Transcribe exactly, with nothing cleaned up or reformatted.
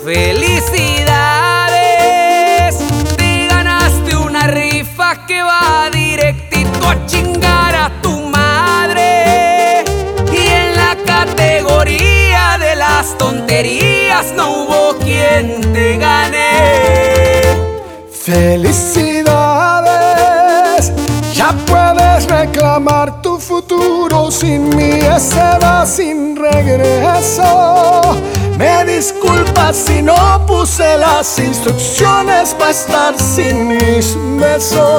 Felicidades, te ganaste una rifa que va directito a chingar a tu madre. Y en la categoría de las tonterías no hubo quien te gane. Felicidades, ya puedes reclamar tu futuro. Sin mí ese va sin regreso. Me disculpas si no puse las instrucciones para estar sin mis besos.